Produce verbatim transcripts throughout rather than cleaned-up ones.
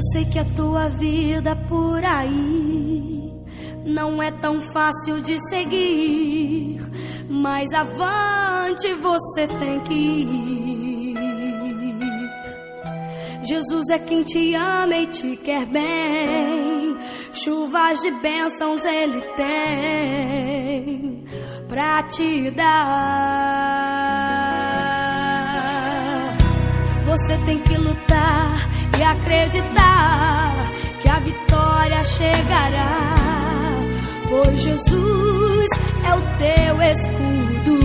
sei que a tua vida por aí não é tão fácil de seguir, mas avante você tem que ir. Jesus é quem te ama e te quer bem, chuvas de bênçãos Ele tem pra te dar. Você tem que lutar e acreditar que a vitória chegará, pois Jesus é o teu escudo.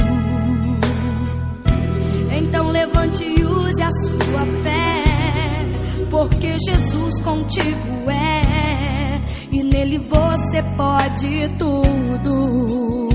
Então levante e use a sua fé, porque Jesus contigo é, e nele você pode tudo.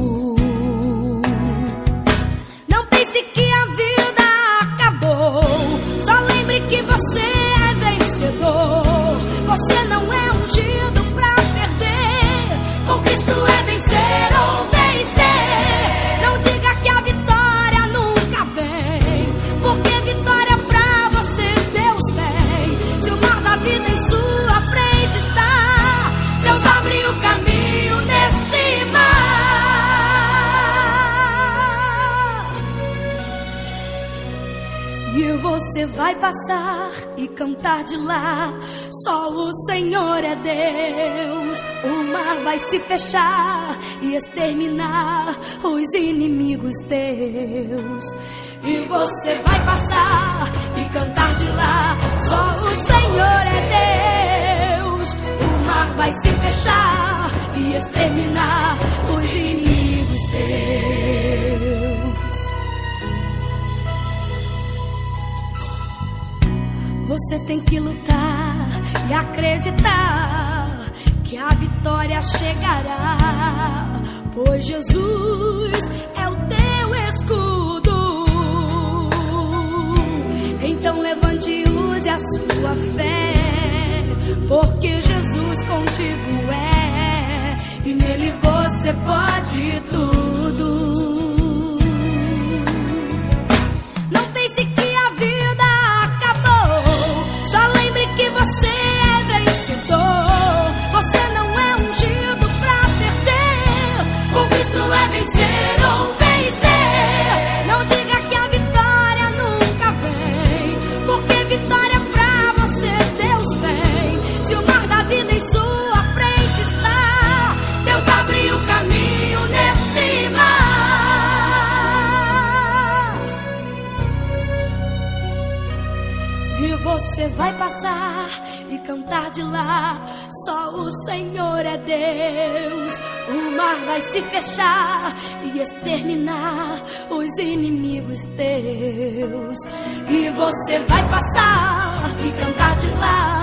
Não pense que a vida acabou, só lembre que você é vencedor. Você não é ungido pra perder, com Cristo é vencer ou vencer. Não diga que a vitória nunca vem, porque vitória pra você Deus tem. Se o mar da vida em sua frente está, Deus abre o caminho neste mar. E você vai passar e cantar de lá, só o Senhor é Deus. O mar vai se fechar e exterminar os inimigos teus. E você vai passar e cantar de lá, só o Senhor é Deus. O mar vai se fechar e exterminar os inimigos teus. Você tem que lutar e acreditar que a vitória chegará, pois Jesus é o teu escudo. Então levante e use a sua fé, porque Jesus contigo é, e nele você pode tudo. Não pense que a vida acabou, só lembre que você é vencedor. Você não é ungido pra perder, com Cristo é vencer ou vencer. Não diga que a vitória nunca vem, porque vitória pra você Deus tem. Se o mar da vida em sua frente está, Deus abre o caminho neste mar. E você vai passar e cantar de lá, só o Senhor é Deus. O mar vai se fechar e exterminar os inimigos teus. E você vai passar e cantar de lá,